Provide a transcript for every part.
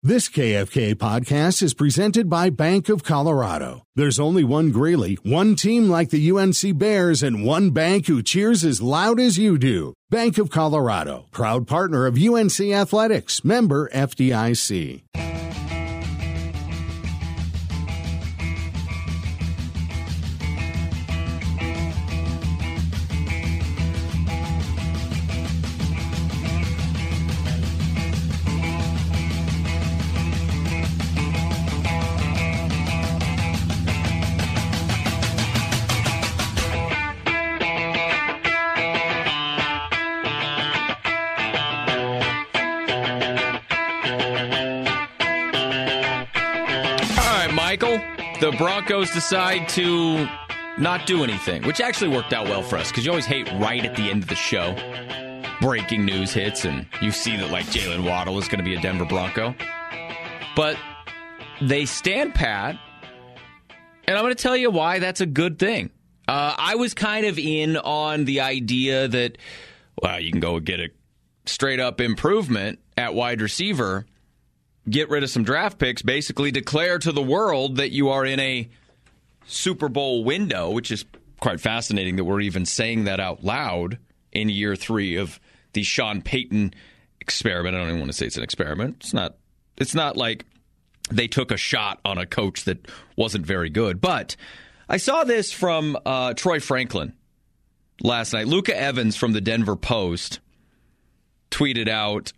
This KFK podcast is presented by Bank of Colorado. There's only one Greeley, one team like the UNC Bears, and one bank who cheers as loud as you do. Bank of Colorado, proud partner of UNC Athletics, member FDIC. The Broncos decide to not do anything, which actually worked out well for us because you always hate right at the end of the show. Breaking news hits and you see that like Jalen Waddle is going to be a Denver Bronco. But they stand pat, and I'm going to tell you why that's a good thing. I was kind of in on the idea that, well, you can go get a straight-up improvement at wide receiver, get rid of some draft picks, basically declare to the world that you are in a Super Bowl window, which is quite fascinating that we're even saying that out loud in year 3 of the Sean Payton experiment. I don't even want to say it's an experiment. It's not like they took a shot on a coach that wasn't very good. But I saw this from Troy Franklin last night. Luca Evans from the Denver Post tweeted out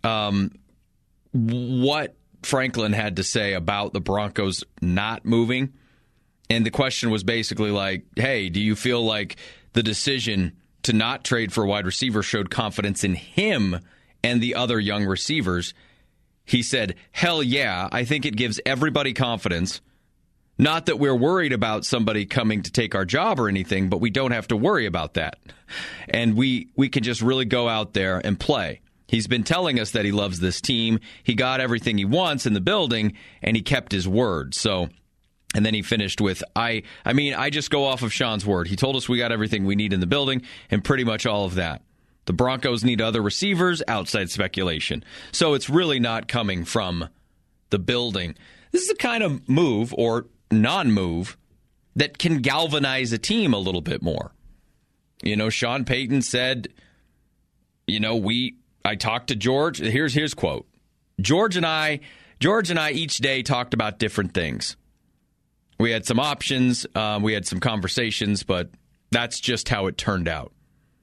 what Franklin had to say about the Broncos not moving. And the question was basically like, hey, do you feel like the decision to not trade for a wide receiver showed confidence in him and the other young receivers? He said, hell yeah, I think it gives everybody confidence. Not that we're worried about somebody coming to take our job or anything, but we don't have to worry about that. And we can just really go out there and play. He's been telling us that he loves this team. He got everything he wants in the building, and he kept his word. So, and then he finished with, I just go off of Sean's word. He told us we got everything we need in the building, and pretty much all of that. The Broncos need other receivers, outside speculation. So it's really not coming from the building. This is the kind of move, or non-move, that can galvanize a team a little bit more. You know, Sean Payton said, I talked to George. Here's his quote. George and I each day talked about different things. We had some options. We had some conversations, but that's just how it turned out.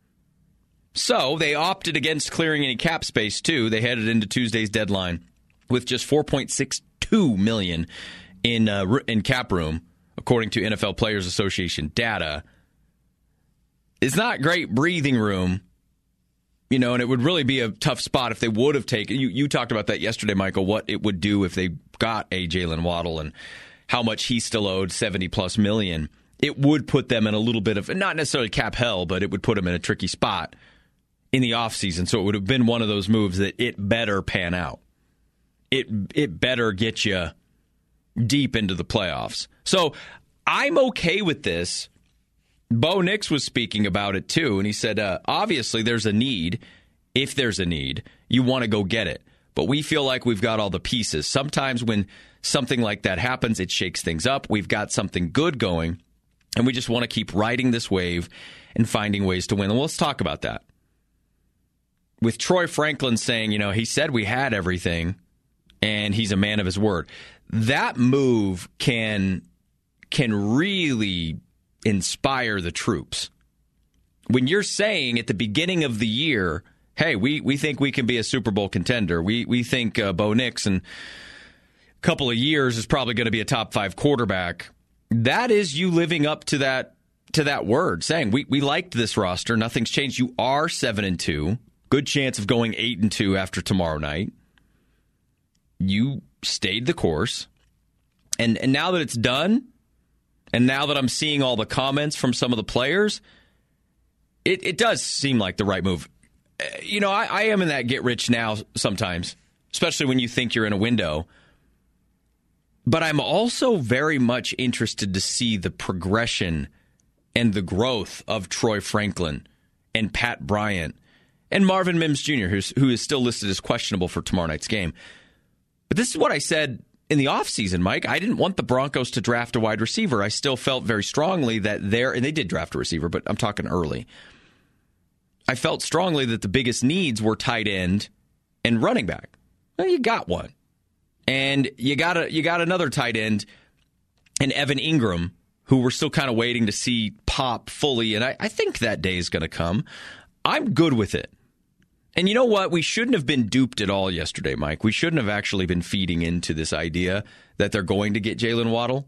So they opted against clearing any cap space, too. They headed into Tuesday's deadline with just $4.62 million in cap room, according to NFL Players Association data. It's not great breathing room. And it would really be a tough spot if they would have taken. You talked about that yesterday, Michael, what it would do if they got a Jalen Waddle and how much he still owed, $70+ million. It would put them in a little bit of, not necessarily cap hell, but it would put them in a tricky spot in the offseason. So it would have been one of those moves that it better pan out. It better get you deep into the playoffs. So I'm okay with this. Bo Nix was speaking about it, too, and he said, obviously, there's a need. If there's a need, you want to go get it. But we feel like we've got all the pieces. Sometimes when something like that happens, it shakes things up. We've got something good going, and we just want to keep riding this wave and finding ways to win. And let's talk about that. With Troy Franklin saying, he said we had everything, and he's a man of his word. That move can really inspire the troops. When you're saying at the beginning of the year, hey, we think we can be a Super Bowl contender. We think Bo Nix in a couple of years is probably going to be a top 5 quarterback. That is you living up to that word, saying we liked this roster. Nothing's changed. You are 7-2. Good chance of going 8-2 after tomorrow night. You stayed the course. And now that it's done, and now that I'm seeing all the comments from some of the players, it does seem like the right move. I am in that get rich now sometimes, especially when you think you're in a window. But I'm also very much interested to see the progression and the growth of Troy Franklin and Pat Bryant and Marvin Mims Jr., who is still listed as questionable for tomorrow night's game. But this is what I said in the offseason, Mike. I didn't want the Broncos to draft a wide receiver. I still felt very strongly that and they did draft a receiver, but I'm talking early. I felt strongly that the biggest needs were tight end and running back. Well, you got one. And you got another tight end in Evan Ingram, who we're still kind of waiting to see pop fully. And I think that day is going to come. I'm good with it. And you know what? We shouldn't have been duped at all yesterday, Mike. We shouldn't have actually been feeding into this idea that they're going to get Jalen Waddle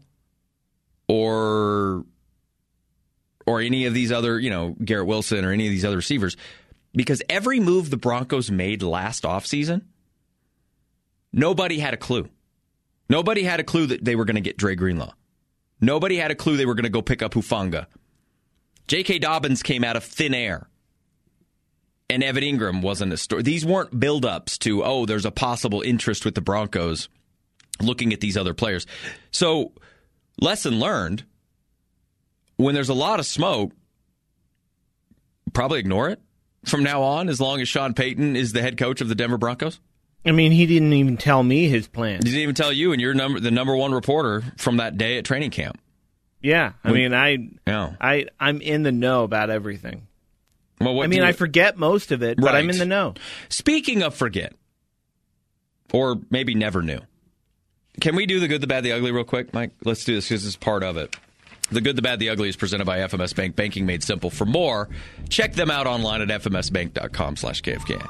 or any of these other, Garrett Wilson or any of these other receivers. Because every move the Broncos made last offseason, nobody had a clue. Nobody had a clue that they were going to get Dre Greenlaw. Nobody had a clue they were going to go pick up Hufanga. J.K. Dobbins came out of thin air. And Evan Ingram wasn't a story. These weren't buildups to, there's a possible interest with the Broncos looking at these other players. So, lesson learned, when there's a lot of smoke, probably ignore it from now on, as long as Sean Payton is the head coach of the Denver Broncos. I mean, he didn't even tell me his plan. He didn't even tell you, and you're the number one reporter from that day at training camp. Yeah, I'm in the know about everything. Well, I forget most of it, but I'm in the know. Speaking of forget, or maybe never knew, can we do the good, the bad, the ugly real quick, Mike? Let's do this because this is part of it. The good, the bad, the ugly is presented by FMS Bank, banking made simple. For more, check them out online at fmsbank.com/KFK.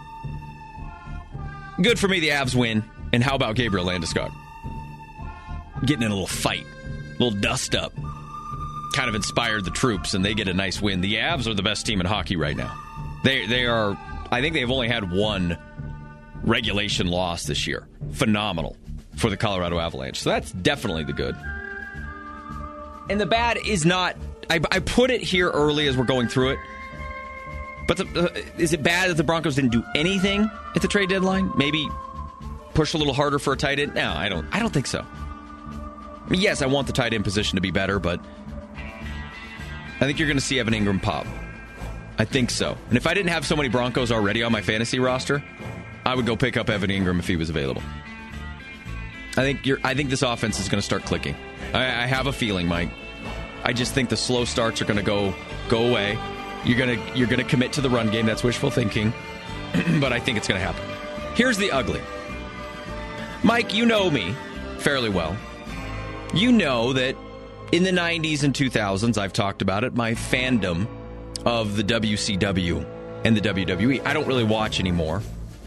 Good for me, the Avs win. And how about Gabriel Landeskog? Getting in a little fight, a little dust up. Kind of inspired the troops, and they get a nice win. The Avs are the best team in hockey right now. They are, I think they've only had one regulation loss this year. Phenomenal for the Colorado Avalanche. So that's definitely the good. And the bad is not, I put it here early as we're going through it. But is it bad that the Broncos didn't do anything at the trade deadline? Maybe push a little harder for a tight end? No, I don't think so. I mean, yes, I want the tight end position to be better, but I think you're going to see Evan Ingram pop. I think so. And if I didn't have so many Broncos already on my fantasy roster, I would go pick up Evan Ingram if he was available. I think this offense is going to start clicking. I have a feeling, Mike. I just think the slow starts are going to go away. You're gonna commit to the run game. That's wishful thinking, but I think it's going to happen. Here's the ugly. Mike, you know me fairly well. You know that in the 90s and 2000s, I've talked about it, my fandom of the WCW and the WWE. I don't really watch anymore.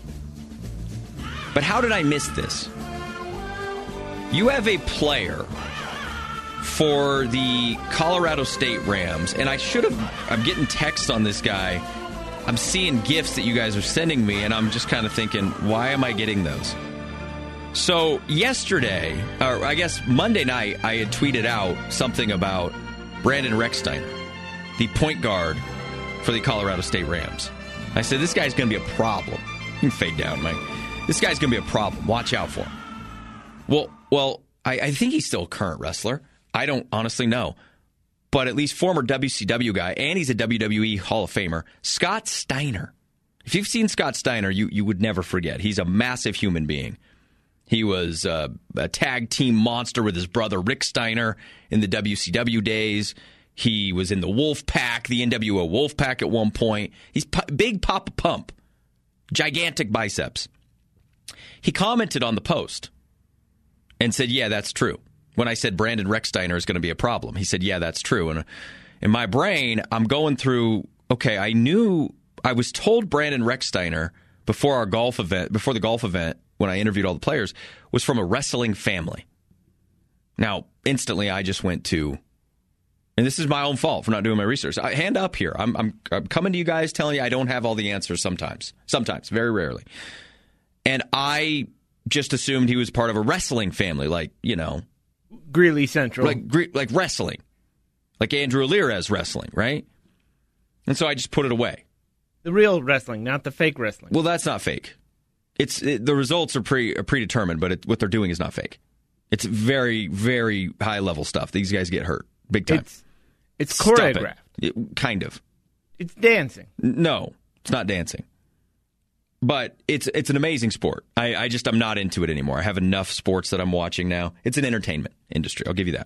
But how did I miss this? You have a player for the Colorado State Rams, and I'm getting texts on this guy. I'm seeing gifts that you guys are sending me, and I'm just kind of thinking, why am I getting those? So yesterday, or I guess Monday night, I had tweeted out something about Brandon Rechsteiner, the point guard for the Colorado State Rams. I said, this guy's going to be a problem. You can fade down, Mike. This guy's going to be a problem. Watch out for him. Well, I think he's still a current wrestler. I don't honestly know. But at least former WCW guy, and he's a WWE Hall of Famer, Scott Steiner. If you've seen Scott Steiner, you would never forget. He's a massive human being. He was a tag team monster with his brother Rick Steiner in the WCW days. He was in the Wolf Pack, the NWO Wolf Pack at one point. He's big Papa Pump, gigantic biceps. He commented on the post and said, yeah, that's true. When I said Brandon Rechsteiner is going to be a problem, he said, yeah, that's true. And in my brain, I'm going through, okay, I was told Brandon Rechsteiner before the golf event, when I interviewed all the players, was from a wrestling family. Now, instantly, I just went to, and this is my own fault for not doing my research. Hand up here. I'm coming to you guys telling you I don't have all the answers sometimes, very rarely. And I just assumed he was part of a wrestling family, like, Greeley Central. Like wrestling. Like Andrew Alirez wrestling, right? And so I just put it away. The real wrestling, not the fake wrestling. Well, that's not fake. The results are predetermined, but what they're doing is not fake. It's very, very high-level stuff. These guys get hurt big time. It's choreographed. Kind of. It's dancing. No, it's not dancing. But it's an amazing sport. I'm not into it anymore. I have enough sports that I'm watching now. It's an entertainment industry. I'll give you that.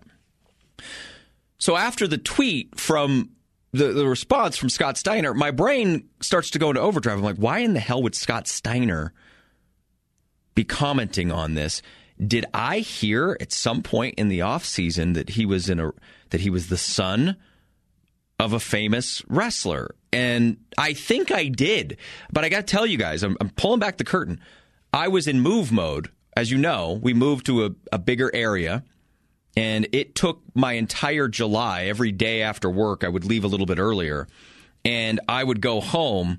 So after the tweet from the response from Scott Steiner, my brain starts to go into overdrive. I'm like, why in the hell would Scott Steiner be commenting on this? Did I hear at some point in the offseason that he was the son of a famous wrestler? And I think I did. But I got to tell you guys, I'm pulling back the curtain. I was in move mode. As you know, we moved to a bigger area. And it took my entire July. Every day after work, I would leave a little bit earlier. And I would go home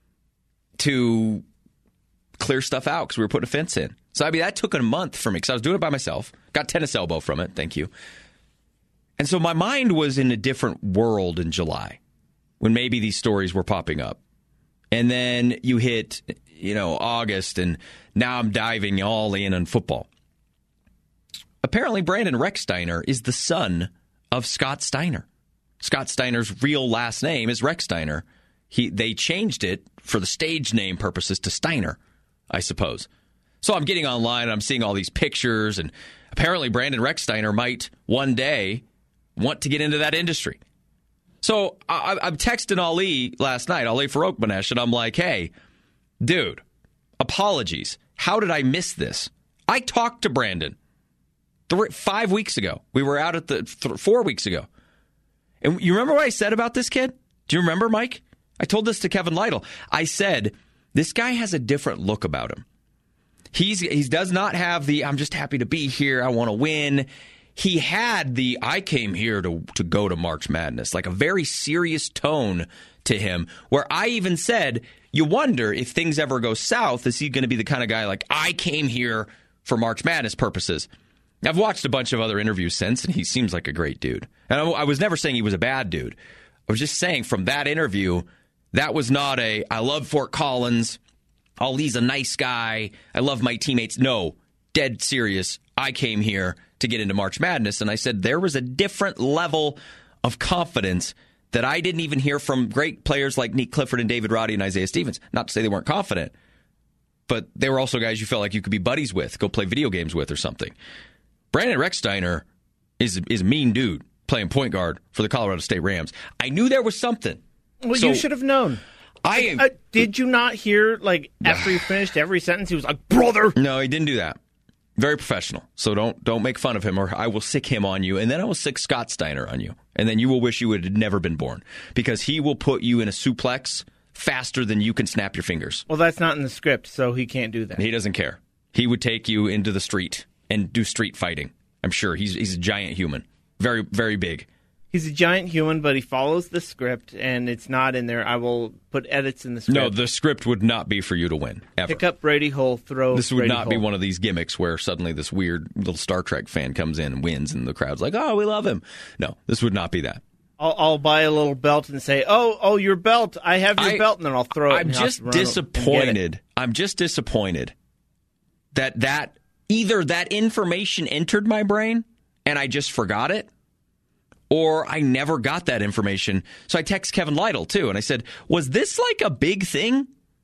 to clear stuff out because we were putting a fence in. So, I mean, that took a month for me because I was doing it by myself. Got tennis elbow from it. Thank you. And so my mind was in a different world in July when maybe these stories were popping up. And then you hit, August, and now I'm diving all in on football. Apparently, Brandon Rechsteiner is the son of Scott Steiner. Scott Steiner's real last name is Rechsteiner. They changed it for the stage name purposes to Steiner, I suppose. So I'm getting online and I'm seeing all these pictures, and apparently Brandon Rechsteiner might one day want to get into that industry. So I'm texting Ali last night, Ali Farokhmanesh, and I'm like, hey, dude, apologies. How did I miss this? I talked to Brandon 5 weeks ago. We were out at 4 weeks ago. And you remember what I said about this kid? Do you remember, Mike? I told this to Kevin Lytle. I said, this guy has a different look about him. He does not have the, I'm just happy to be here, I want to win. He had the, I came here to go to March Madness, like a very serious tone to him, where I even said, you wonder if things ever go south, is he going to be the kind of guy like, I came here for March Madness purposes? I've watched a bunch of other interviews since, and he seems like a great dude. And I was never saying he was a bad dude. I was just saying from that interview, that was not I love Fort Collins, Ali's a nice guy, I love my teammates. No, dead serious, I came here to get into March Madness. And I said there was a different level of confidence that I didn't even hear from great players like Nick Clifford and David Roddy and Isaiah Stevens. Not to say they weren't confident, but they were also guys you felt like you could be buddies with, go play video games with or something. Brandon Rechsteiner is a mean dude playing point guard for the Colorado State Rams. I knew there was something. Well, you should have known. Did you not hear, after he finished every sentence, he was like, brother? No, he didn't do that. Very professional. So don't make fun of him, or I will sick him on you, and then I will sick Scott Steiner on you. And then you will wish you had never been born, because he will put you in a suplex faster than you can snap your fingers. Well, that's not in the script, so he can't do that. He doesn't care. He would take you into the street and do street fighting. I'm sure he's a giant human. Very, very big. He's a giant human, but he follows the script, and it's not in there. I will put edits in the script. No, the script would not be for you to win, ever. Pick up Brady Hole, throw This would Brady not Hole. be one of these gimmicks where suddenly this weird little Star Trek fan comes in and wins, and the crowd's like, oh, we love him. No, this would not be that. I'll buy a little belt and say, oh, your belt. I have your belt, and then I'll throw it. I'm just disappointed. I'm just disappointed that either that information entered my brain and I just forgot it, or I never got that information. So I text Kevin Lytle, too, and I said, was this like a big thing?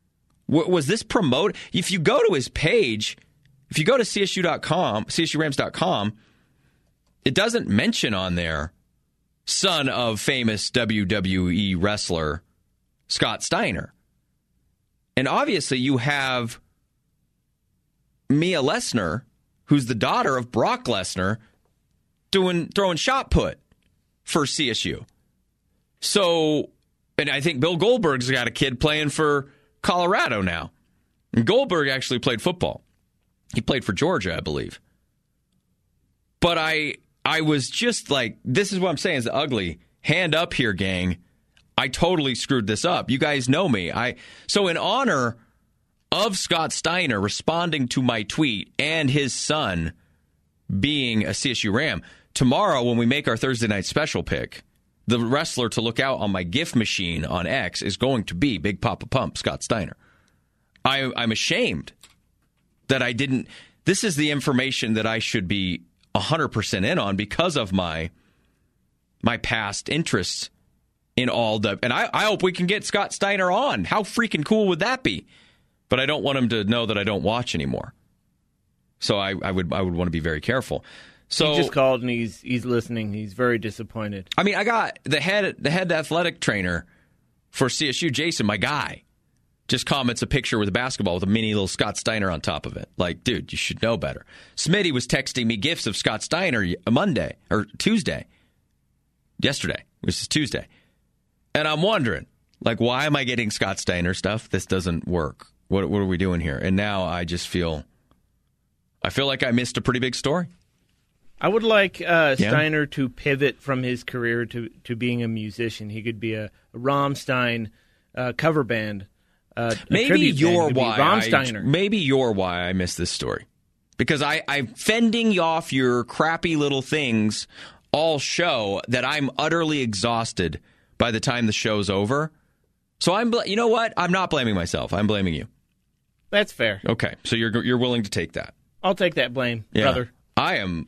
Was this promoted? If you go to his page, if you go to CSU.com, CSURams.com, it doesn't mention on there son of famous WWE wrestler Scott Steiner. And obviously you have Mia Lesnar, who's the daughter of Brock Lesnar, throwing shot put for CSU. So, and I think Bill Goldberg's got a kid playing for Colorado now. And Goldberg actually played football. He played for Georgia, I believe. But I was just like, this is what I'm saying is the ugly. Hand up here, gang. I totally screwed this up. You guys know me. So in honor of Scott Steiner responding to my tweet and his son being a CSU Ram, tomorrow when we make our Thursday night special pick, the wrestler to look out on my gift machine on X is going to be Big Papa Pump, Scott Steiner. I'm ashamed that I didn't. This is the information that I should be 100% in on because of my past interests in all the. And I hope we can get Scott Steiner on. How freaking cool would that be? but I don't want him to know that I don't watch anymore. So I would want to be very careful. So he just called and he's listening. He's very disappointed. I mean, I got the head athletic trainer for CSU, Jason, my guy, just comments a picture with a basketball with a mini little Scott Steiner on top of it. Like, dude, you should know better. Smitty was texting me gifs of Scott Steiner Monday or Tuesday. Yesterday, which is Tuesday. And I'm wondering, like, why am I getting Scott Steiner stuff? This doesn't work. What are we doing here? And now I just feel like I missed a pretty big story. I would like Steiner to pivot from his career to being a musician. He could be a Rammstein cover band. Maybe you're why I missed this story. Because I'm fending off your crappy little things all show that I'm utterly exhausted by the time the show's over. So you know what? I'm not blaming myself. I'm blaming you. That's fair. Okay, so you're willing to take that. I'll take that blame, brother. I am.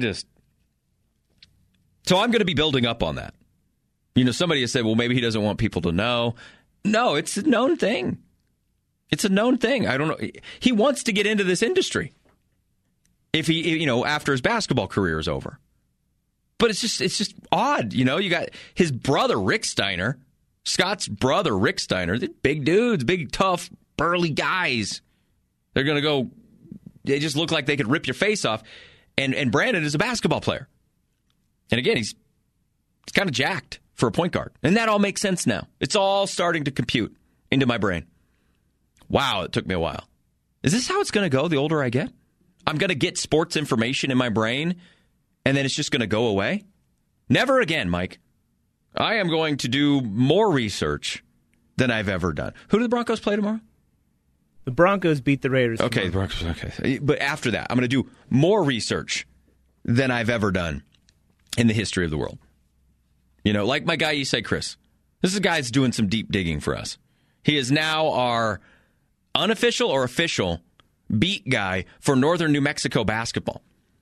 So I'm going to be building up on that. You know, somebody has said, well, maybe he doesn't want people to know. No, it's a known thing. It's a known thing. I don't know. He wants to get into this industry if he, after his basketball career is over. But it's just odd. You know, you got his brother, Rick Steiner, Scott's brother, Rick Steiner. They're big dudes, big, tough, burly guys. They're going to go. They just look like they could rip your face off. And Brandon is a basketball player. And again, he's kind of jacked for a point guard. And that all makes sense now. It's all starting to compute into my brain. Wow, it took me a while. Is this how it's going to go the older I get? I'm going to get sports information in my brain, and then it's just going to go away? Never again, Mike. I am going to do more research than I've ever done. Who do the Broncos play tomorrow? The Broncos beat the Raiders. Okay, the Broncos. Okay, but after that, I'm going to do more research than I've ever done in the history of the world. You know, like my guy, you say, Chris. This is a guy that's doing some deep digging for us. He is now our unofficial or official beat guy for Northern New Mexico basketball.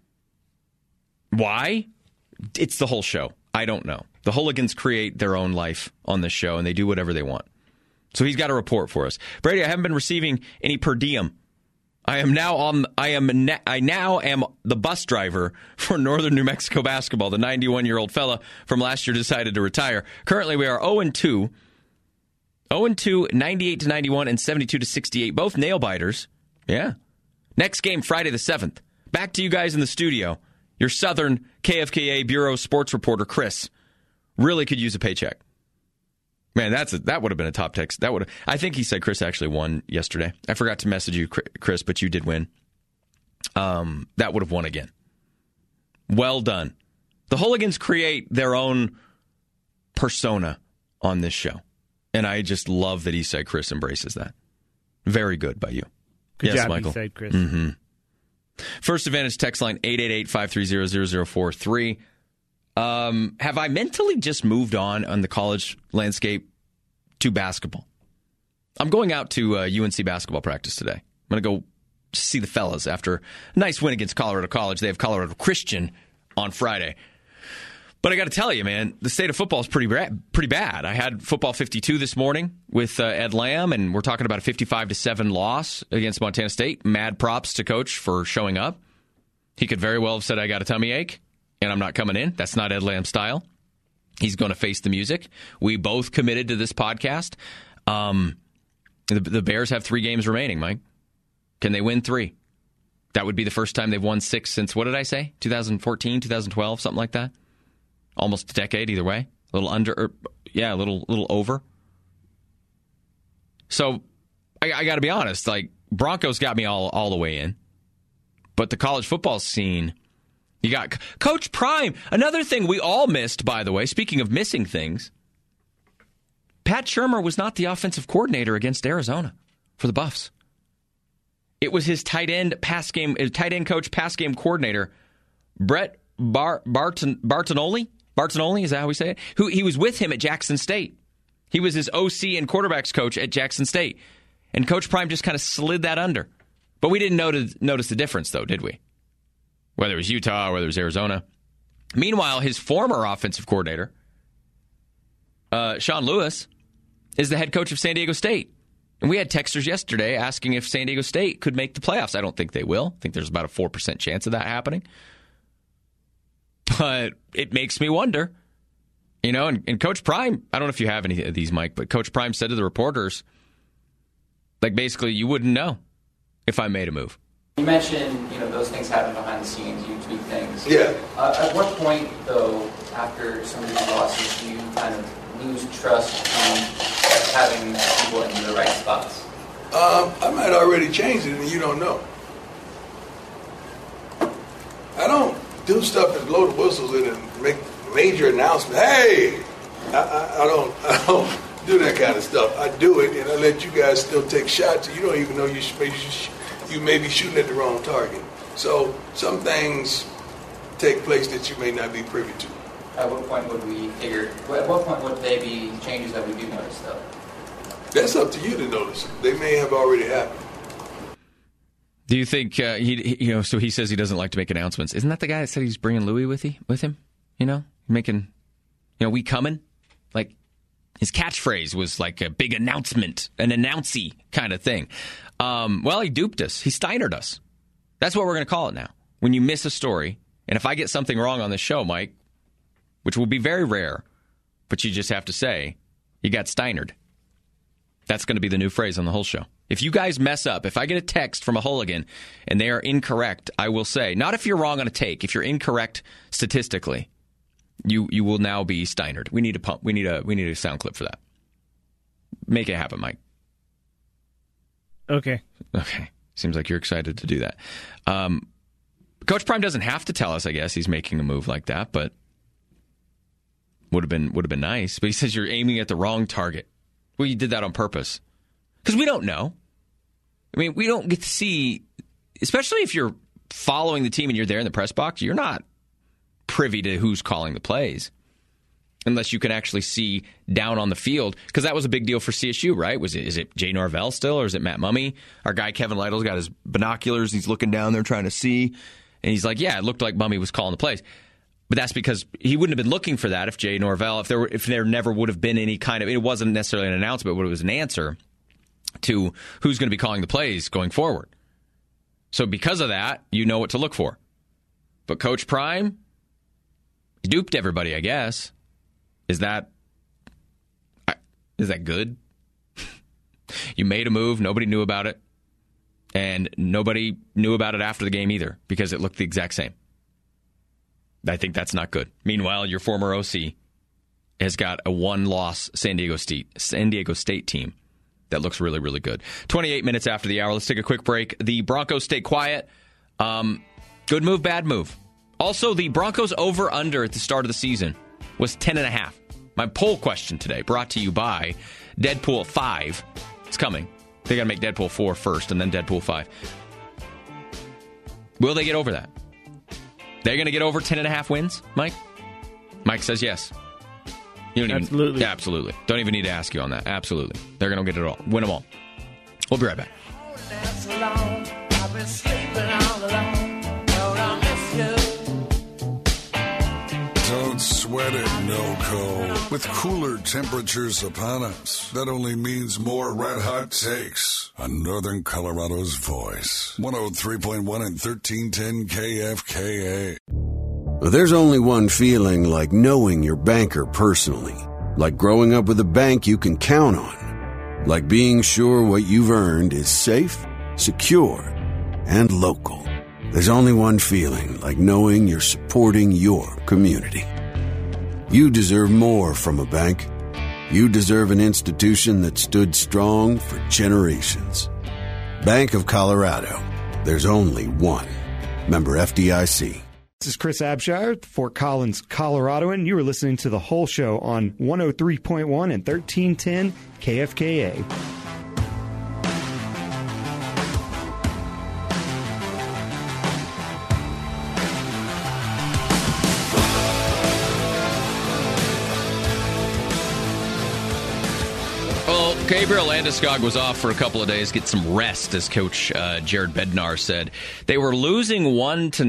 Why? It's the whole show. I don't know. The hooligans create their own life on this show, and they do whatever they want. So he's got a report for us. Brady, I haven't been receiving any per diem. I now am the bus driver for Northern New Mexico basketball. The 91-year-old fella from last year decided to retire. Currently, we are 0-2. 0-2, 98-91, and 72-68. Both nail biters. Yeah. Next game, Friday the 7th. Back to you guys in the studio. Your Southern KFKA Bureau sports reporter, Chris, really could use a paycheck. Man, that would have been a top text. I think he said Chris actually won yesterday. I forgot to message you, Chris, but you did win. That would have won again. Well done. The hooligans create their own persona on this show. And I just love that Eastside Chris embraces that. Very good by you. Good yes, job, Michael. Eastside Chris. Mm-hmm. First Advantage text line 888-530-0043. Have I mentally just moved on the college landscape to basketball? I'm going out to UNC basketball practice today. I'm going to go see the fellas after a nice win against Colorado College. They have Colorado Christian on Friday. But I got to tell you, man, the state of football is pretty bad. I had Football 52 this morning with Ed Lamb, and we're talking about a 55-7 loss against Montana State. Mad props to Coach for showing up. He could very well have said, I got a tummy ache, and I'm not coming in. That's not Ed Lamb's style. He's going to face the music. We both committed to this podcast. The Bears have 3 games remaining, Mike. Can they win 3? That would be the first time they've won 6 since, what did I say? 2014, 2012, something like that? Almost a decade either way. A little under, a little over. So I got to be honest, like Broncos got me all the way in. But the college football scene, you got Coach Prime. Another thing we all missed, by the way, speaking of missing things, Pat Shurmur was not the offensive coordinator against Arizona for the Buffs. It was his tight end coach, pass game coordinator, Brett Bartonoli. Bartonoli, is that how we say it? He was with him at Jackson State. He was his OC and quarterbacks coach at Jackson State. And Coach Prime just kind of slid that under. But we didn't notice the difference, though, did we? Whether it was Utah or whether it was Arizona. Meanwhile, his former offensive coordinator, Sean Lewis, is the head coach of San Diego State. And we had texters yesterday asking if San Diego State could make the playoffs. I don't think they will. I think there's about a 4% chance of that happening. But it makes me wonder. You know, and Coach Prime, I don't know if you have any of these, Mike, but Coach Prime said to the reporters, like, basically, you wouldn't know if I made a move. You mentioned, those things happen behind the scenes, you tweak things. Yeah. At what point, though, after some of these losses, do you kind of lose trust in having people in the right spots? I might already change it and you don't know. I don't do stuff and blow the whistles and make major announcements. Hey, I don't do that kind of stuff. I do it and I let you guys still take shots. You don't even know you may be shooting at the wrong target. So some things take place that you may not be privy to. At what point would we figure? At what point would they be changes that we do notice, though? That's up to you to notice. They may have already happened. Do you think so he says he doesn't like to make announcements. Isn't that the guy that said he's bringing Louis with him? Making, we coming? Like, his catchphrase was like a big announcement, an announcey kind of thing. Well, he duped us. He Steinered us. That's what we're going to call it now. When you miss a story, and if I get something wrong on this show, Mike, which will be very rare, but you just have to say, you got Steinered. That's going to be the new phrase on the whole show. If you guys mess up, if I get a text from a hooligan and they are incorrect, I will say, not if you're wrong on a take, if you're incorrect statistically, you will now be Steinered. We need a sound clip for that. Make it happen, Mike. Okay. Seems like you're excited to do that. Coach Prime doesn't have to tell us, I guess, he's making a move like that, but would have been nice. But he says you're aiming at the wrong target. Well, you did that on purpose. Because we don't know. I mean, we don't get to see, especially if you're following the team and you're there in the press box, you're not privy to who's calling the plays. Unless you can actually see down on the field. Because that was a big deal for CSU, right? Is it Jay Norvell still, or is it Matt Mumme? Our guy Kevin Lytle's got his binoculars. He's looking down there trying to see. And he's like, yeah, it looked like Mumme was calling the plays. But that's because he wouldn't have been looking for that if Jay Norvell, if there never would have been any kind of, it wasn't necessarily an announcement, but it was an answer to who's going to be calling the plays going forward. So because of that, you know what to look for. But Coach Prime, he duped everybody, I guess. Is that good? You made a move, nobody knew about it, and nobody knew about it after the game either because it looked the exact same. I think that's not good. Meanwhile, your former OC has got a one-loss San Diego State team that looks really, really good. 28 minutes after the hour. Let's take a quick break. The Broncos stay quiet. Good move, bad move. Also, the Broncos over-under at the start of the season was 10.5. My poll question today, brought to you by Deadpool 5. It's coming. They got to make Deadpool 4 first and then Deadpool 5. Will they get over that? They're going to get over 10.5 wins, Mike? Mike says yes. Absolutely. Yeah, absolutely. Don't even need to ask you on that. Absolutely. They're going to get it all. Win them all. We'll be right back. Don't sweat it, NoCo. With cooler temperatures upon us, that only means more red hot takes on Northern Colorado's voice. 103.1 and 1310 KFKA. There's only one feeling like knowing your banker personally. Like growing up with a bank you can count on. Like being sure what you've earned is safe, secure, and local. There's only one feeling like knowing you're supporting your community. You deserve more from a bank. You deserve an institution that stood strong for generations. Bank of Colorado. There's only one. Member FDIC. This is Chris Abshire, Fort Collins, Coloradoan. You are listening to The Whole Show on 103.1 and 1310 KFKA. Gabriel Landeskog was off for a couple of days, get some rest, as Coach Jared Bednar said. They were losing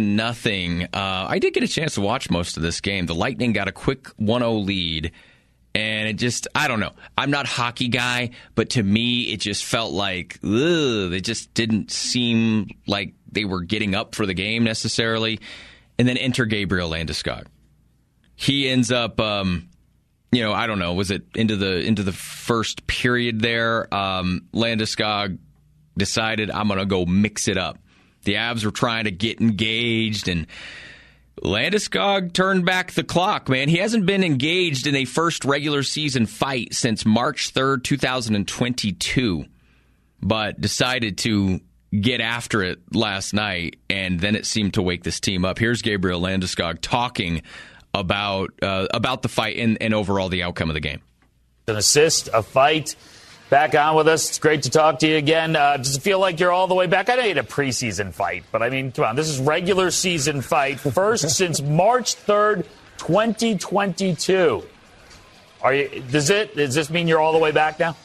1-0. I did get a chance to watch most of this game. The Lightning got a quick 1-0 lead, And it just, I don't know. I'm not a hockey guy, but to me, it just felt like, it just didn't seem like they were getting up for the game necessarily. And then enter Gabriel Landeskog. He ends up, I don't know, was it into the first period there? Landeskog decided, I'm going to go mix it up. The Avs were trying to get engaged, and Landeskog turned back the clock, man. He hasn't been engaged in a first regular season fight since March 3rd, 2022, but decided to get after it last night, and then it seemed to wake this team up. Here's Gabriel Landeskog talking about the fight and overall the outcome of the game. An assist, a fight. Back on with us. It's great to talk to you again. Does it feel like you're all the way back? I know you had a preseason fight, but I mean, come on. This is regular season fight. First since March 3rd, 2022. Does this mean you're all the way back now?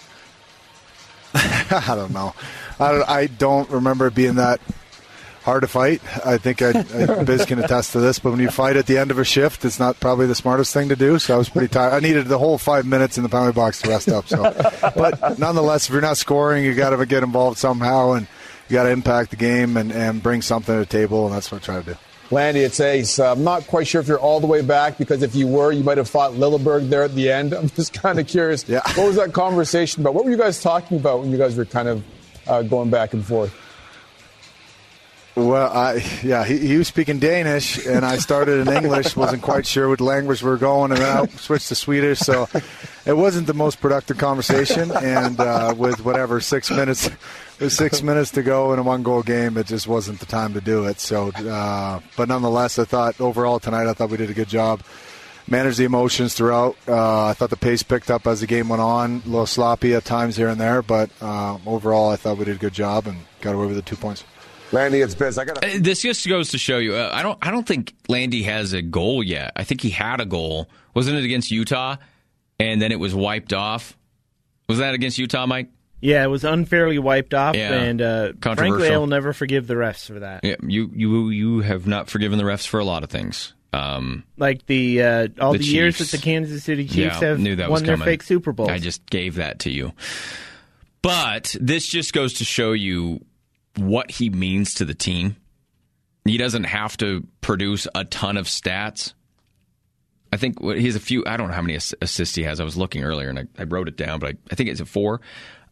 I don't know. I don't remember it being that hard to fight. I think Biz can attest to this, but when you fight at the end of a shift, it's not probably the smartest thing to do, so I was pretty tired. I needed the whole 5 minutes in the penalty box to rest up. So, but nonetheless, if you're not scoring, you got to get involved somehow, and you got to impact the game and bring something to the table, and that's what I try to do. Landy, it's Ace. I'm not quite sure if you're all the way back, because if you were, you might have fought Lilleberg there at the end. I'm just kind of curious. Yeah. What was that conversation about? What were you guys talking about when you guys were kind of going back and forth? Well, he was speaking Danish, and I started in English. Wasn't quite sure what language we were going, and then I switched to Swedish. So it wasn't the most productive conversation. And with 6 minutes, with 6 minutes to go in a one-goal game, it just wasn't the time to do it. So, but nonetheless, I thought overall tonight, I thought we did a good job. Managed the emotions throughout. I thought the pace picked up as the game went on. A little sloppy at times here and there, but overall, I thought we did a good job and got away with the 2 points. Landy, it's Biz. This just goes to show you. I don't think Landy has a goal yet. I think he had a goal. Wasn't it against Utah? And then it was wiped off. Was that against Utah, Mike? Yeah, it was unfairly wiped off, yeah. And frankly, I will never forgive the refs for that. Yeah, you have not forgiven the refs for a lot of things. Like the years that the Kansas City Chiefs have won their fake Super Bowls. I just gave that to you. But this just goes to show you what he means to the team. He doesn't have to produce a ton of stats. I think he has a few. I don't know how many assists he has. I was looking earlier, and I wrote it down, but I think it's a 4.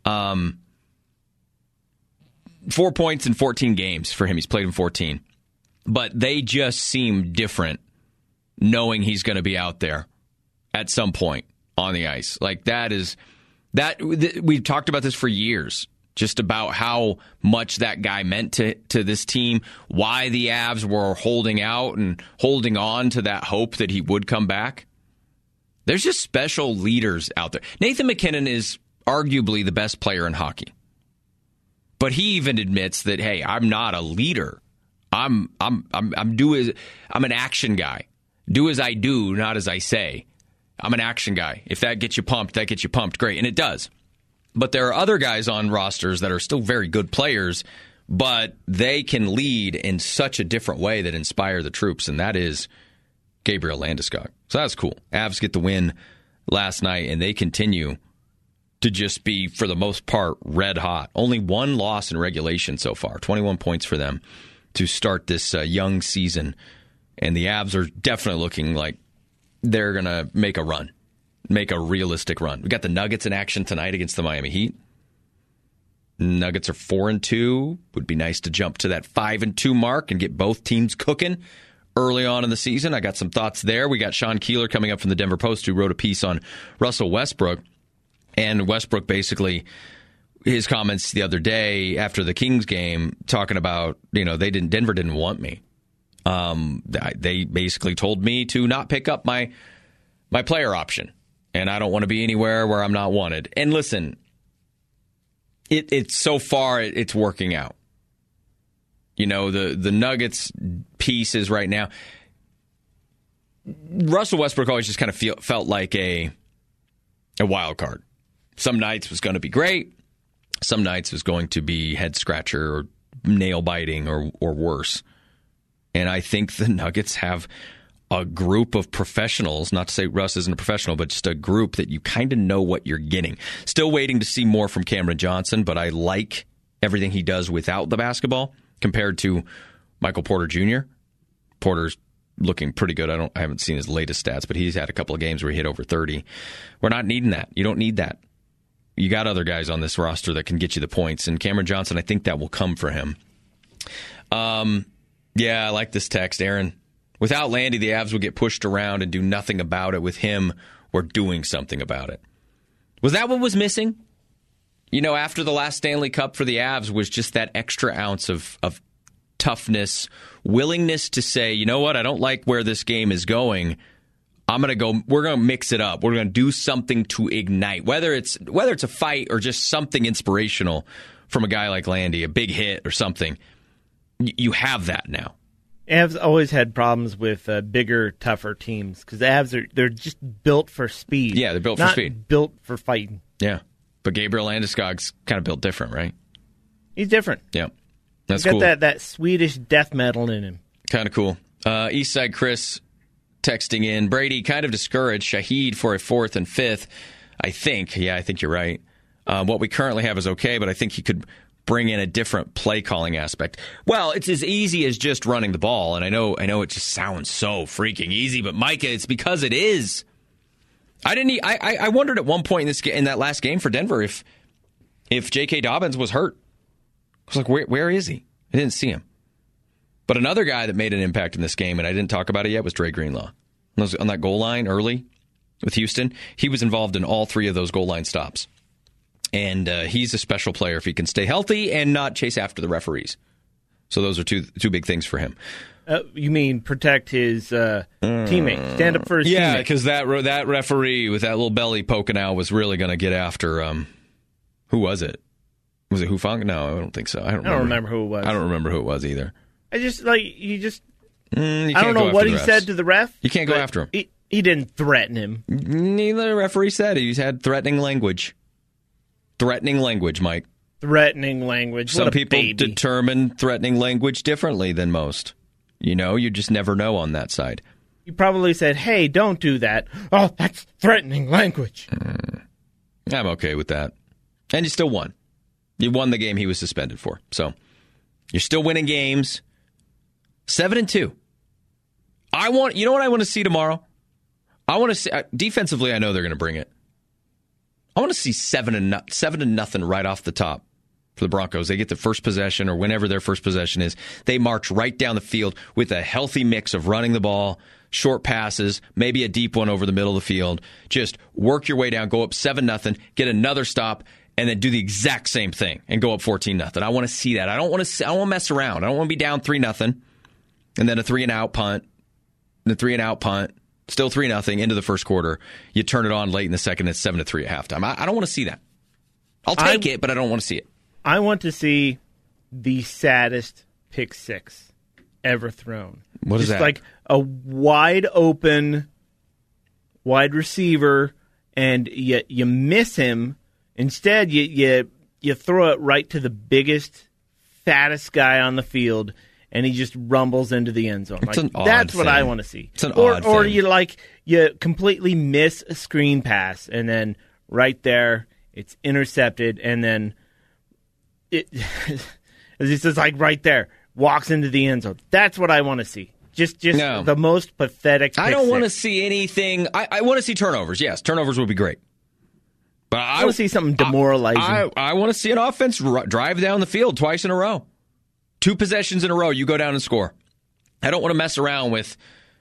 4 points in 14 games for him. He's played in 14. But they just seem different knowing he's going to be out there at some point on the ice. Like we've talked about this for years. Just about how much that guy meant to this team, why the Avs were holding out and holding on to that hope that he would come back. There's just special leaders out there. Nathan MacKinnon is arguably the best player in hockey. But he even admits that, hey, I'm not a leader. I'm an action guy. Do as I do, not as I say. I'm an action guy. If that gets you pumped, that gets you pumped. Great, and it does. But there are other guys on rosters that are still very good players, but they can lead in such a different way that inspire the troops, and that is Gabriel Landeskog. So that's cool. Avs get the win last night, and they continue to just be, for the most part, red hot. Only one loss in regulation so far, 21 points for them to start this young season. And the Avs are definitely looking like they're going to make a run. Make a realistic run. We got the Nuggets in action tonight against the Miami Heat. Nuggets are 4-2. Would be nice to jump to that 5-2 mark and get both teams cooking early on in the season. I got some thoughts there. We got Sean Keeler coming up from the Denver Post, who wrote a piece on Russell Westbrook. And Westbrook basically, his comments the other day after the Kings game, talking about, Denver didn't want me. They basically told me to not pick up my player option. And I don't want to be anywhere where I'm not wanted. And listen, it's so far it's working out. The Nuggets pieces right now. Russell Westbrook always just kind of felt like a wild card. Some nights was going to be great. Some nights was going to be head scratcher or nail biting or worse. And I think the Nuggets have a group of professionals, not to say Russ isn't a professional, but just a group that you kind of know what you're getting. Still waiting to see more from Cameron Johnson, but I like everything he does without the basketball compared to Michael Porter Jr. Porter's looking pretty good. I haven't seen his latest stats, but he's had a couple of games where he hit over 30. We're not needing that. You don't need that. You got other guys on this roster that can get you the points, and Cameron Johnson, I think that will come for him. Yeah, I like this text, Aaron. Without Landy, the Avs would get pushed around and do nothing about it. With him, we're doing something about it. Was that what was missing? You know, after the last Stanley Cup for the Avs was just that extra ounce of toughness, willingness to say, you know what, I don't like where this game is going. We're going to mix it up. We're going to do something to ignite, whether it's a fight or just something inspirational from a guy like Landy, a big hit or something. You have that now. Avs always had problems with bigger, tougher teams because the Avs they're just built for speed. Yeah, they're built for speed. Not built for fighting. Yeah, but Gabriel Landeskog's kind of built different, right? He's different. Yeah, that's He's got cool. that Swedish death metal in him. Kind of cool. Eastside Chris texting in, Brady kind of discouraged Shahid for a 4th and 5th. I think. Yeah, I think you're right. What we currently have is okay, but I think he could bring in a different play calling aspect. Well, it's as easy as just running the ball, and I know it just sounds so freaking easy, but Micah, it's because it is. I wondered at one point in that last game for Denver if J.K. Dobbins was hurt. I was like, where is he? I didn't see him. But another guy that made an impact in this game, and I didn't talk about it yet, was Dre Greenlaw. On that goal line early with Houston, he was involved in all 3 of those goal line stops. And he's a special player if he can stay healthy and not chase after the referees. So those are two big things for him. You mean protect his teammates, stand up for his teammates? Yeah, because that referee with that little belly poking out was really going to get after, who was it? Was it Hufang? No, I don't think so. I don't remember who it was. I don't remember who it was either. I just, you I don't know what he said to the ref. You can't go after him. He didn't threaten him. Neither referee said it. He's had threatening language. Threatening language, Mike. Threatening language. Some people determine threatening language differently than most. You just never know on that side. You probably said, hey, don't do that. Oh, that's threatening language. I'm okay with that. And you still won. You won the game he was suspended for. So you're still winning games. 7-2. You know what I want to see tomorrow? I want to see defensively. I know they're going to bring it. I want to see 7-0 right off the top for the Broncos. They get the first possession or whenever their first possession is. They march right down the field with a healthy mix of running the ball, short passes, maybe a deep one over the middle of the field. Just work your way down, go up 7-0, get another stop, and then do the exact same thing and go up 14-0. I want to see that. I don't want to mess around. I don't want to be down 3-0 and then a 3-and-out punt, the 3-and-out punt. Still 3-0 into the first quarter. You turn it on late in the second. It's 7-3 at halftime. I don't want to see that. I'll take it, but I don't want to see it. I want to see the saddest pick six ever thrown. What is that? Just like a wide open wide receiver, and you miss him. Instead, you throw it right to the biggest, fattest guy on the field, and he just rumbles into the end zone. That's what I want to see. It's an odd thing. Or you completely miss a screen pass, and then right there it's intercepted, and then it's just like right there walks into the end zone. That's what I want to see. Just no. The most pathetic. I don't want to see anything. I want to see turnovers. Yes, turnovers would be great. But I want to see something demoralizing. I want to see an offense drive down the field twice in a row. 2 possessions in a row, you go down and score. I don't want to mess around with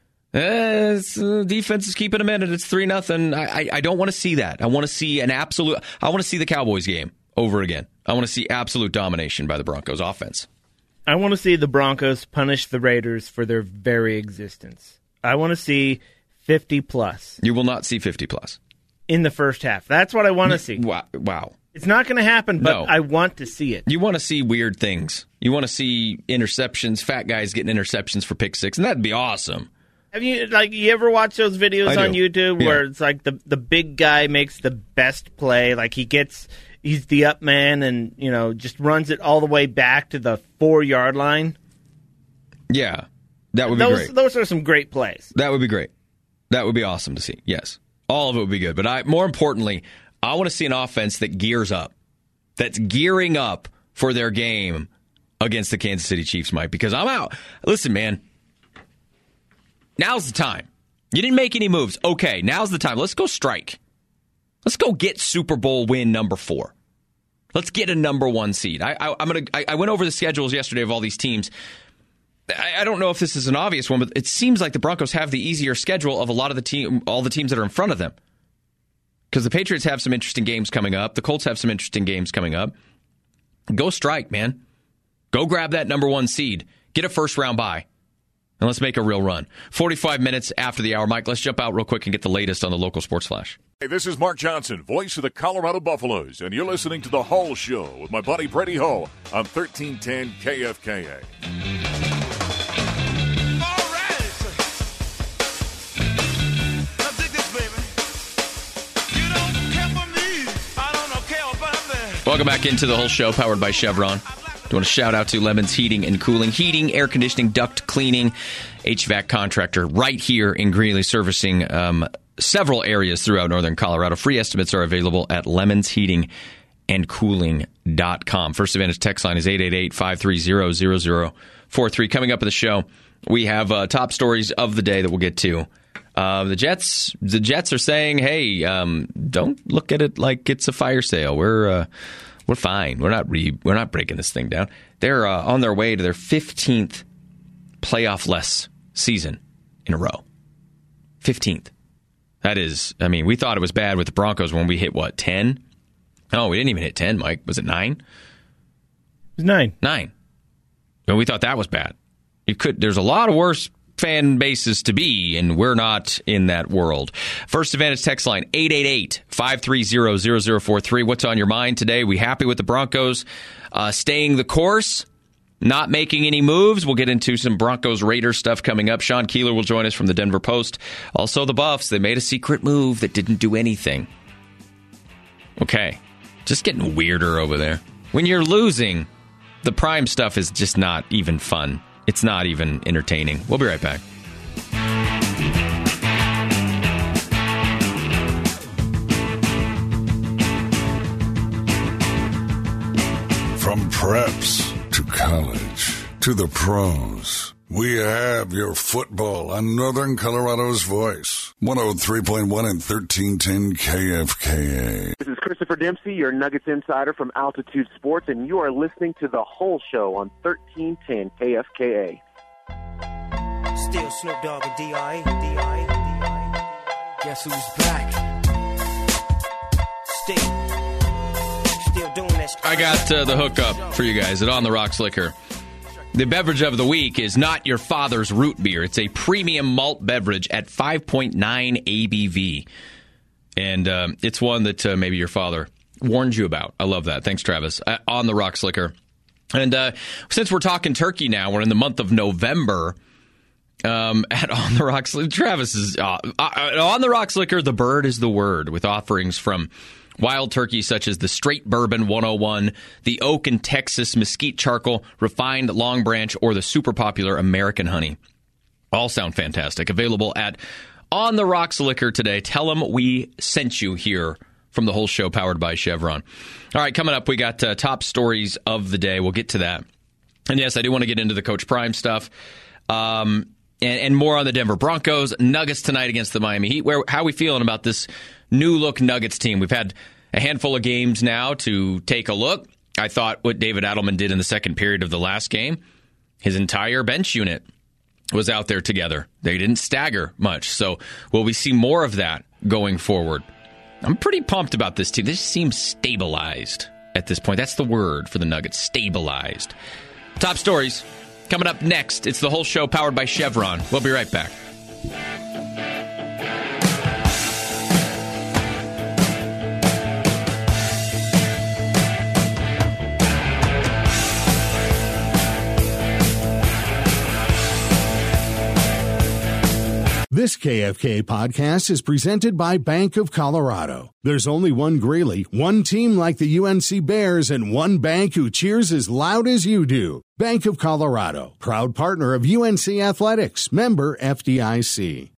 defense is keeping them in and it's 3-0. I don't want to see that. I want to see I want to see the Cowboys game over again. I want to see absolute domination by the Broncos offense. I want to see the Broncos punish the Raiders for their very existence. I want to see 50+. You will not see 50+ in the first half. That's what I want to see. Wow. It's not going to happen, but No. I want to see it. You want to see weird things. You want to see interceptions, fat guys getting interceptions for pick six, and that'd be awesome. Have you ever watch those videos on YouTube where it's like the big guy makes the best play, like he's the up man and just runs it all the way back to the 4-yard line? Yeah. That would be great. Those are some great plays. That would be great. That would be awesome to see. Yes. All of it would be good. But more importantly, I want to see an offense that gears up, that's gearing up for their game against the Kansas City Chiefs, Mike, because I'm out. Listen, man, now's the time. You didn't make any moves. Okay, now's the time. Let's go strike. Let's go get Super Bowl win number 4. Let's get a number 1 seed. I went over the schedules yesterday of all these teams. I don't know if this is an obvious one, but it seems like the Broncos have the easier schedule of all the teams that are in front of them. Because the Patriots have some interesting games coming up. The Colts have some interesting games coming up. Go strike, man. Go grab that number 1 seed. Get a first-round bye. And let's make a real run. 45 minutes after the hour. Mike, let's jump out real quick and get the latest on the local sports flash. Hey, this is Mark Johnson, voice of the Colorado Buffaloes, and you're listening to The Hull Show with my buddy Brady Hull on 1310 KFKA. Welcome back into the whole show, powered by Chevron. I want to shout out to Lemons Heating and Cooling. Heating, air conditioning, duct cleaning, HVAC contractor right here in Greeley, servicing several areas throughout northern Colorado. Free estimates are available at lemonsheatingandcooling.com. First Advantage text line is 888-530-0043. Coming up in the show, we have top stories of the day that we'll get to. The Jets are saying, hey, don't look at it like it's a fire sale. We're fine. We're not breaking this thing down. They're on their way to their 15th playoff-less season in a row. 15th. That is, I mean, we thought it was bad with the Broncos when we hit, 10? Oh, we didn't even hit 10, Mike. Was it 9? It was 9. 9. And we thought that was bad. There's a lot of worse fan bases to be, and we're not in that world. First Advantage text line, 888-530-0043. What's on your mind today? We happy with the Broncos staying the course, not making any moves? We'll get into some Broncos-Raiders stuff coming up. Sean Keeler will join us from the Denver Post. Also, the Buffs, they made a secret move that didn't do anything. Okay, just getting weirder over there. When you're losing, the prime stuff is just not even fun. It's not even entertaining. We'll be right back. From preps to college to the pros, we have your football on Northern Colorado's voice. 103.1 and 1310 KFKA. This is Christopher Dempsey, your Nuggets insider from Altitude Sports, and you are listening to The Whole Show on 1310 KFKA. Still Snoop Dogg and D.I. Guess who's back? Still doing that. I got the hookup for you guys at On the Rocks Liquor. The beverage of the week is not your father's root beer. It's a premium malt beverage at 5.9 ABV. And it's one that maybe your father warned you about. I love that. Thanks, Travis. On the Rocks Liquor. And since we're talking turkey now, we're in the month of November. At On the Rocks, Travis is On the Rocks Liquor. The bird is the word, with offerings from wild turkey such as the Straight Bourbon 101, the Oak and Texas Mesquite Charcoal, Refined Long Branch, or the super popular American Honey. All sound fantastic. Available at On the Rocks Liquor today. Tell them we sent you here from the whole show, powered by Chevron. All right, coming up, we got top stories of the day. We'll get to that. And yes, I do want to get into the Coach Prime stuff. And more on the Denver Broncos. Nuggets tonight against the Miami Heat. How are we feeling about this new-look Nuggets team? We've had a handful of games now to take a look. I thought what David Adelman did in the second period of the last game, his entire bench unit was out there together. They didn't stagger much. So will we see more of that going forward? I'm pretty pumped about this team. This seems stabilized at this point. That's the word for the Nuggets, stabilized. Top stories. Coming up next, it's the whole show powered by Chevron. We'll be right back. This KFK podcast is presented by Bank of Colorado. There's only one Greeley, one team like the UNC Bears, and one bank who cheers as loud as you do. Bank of Colorado, proud partner of UNC Athletics, member FDIC.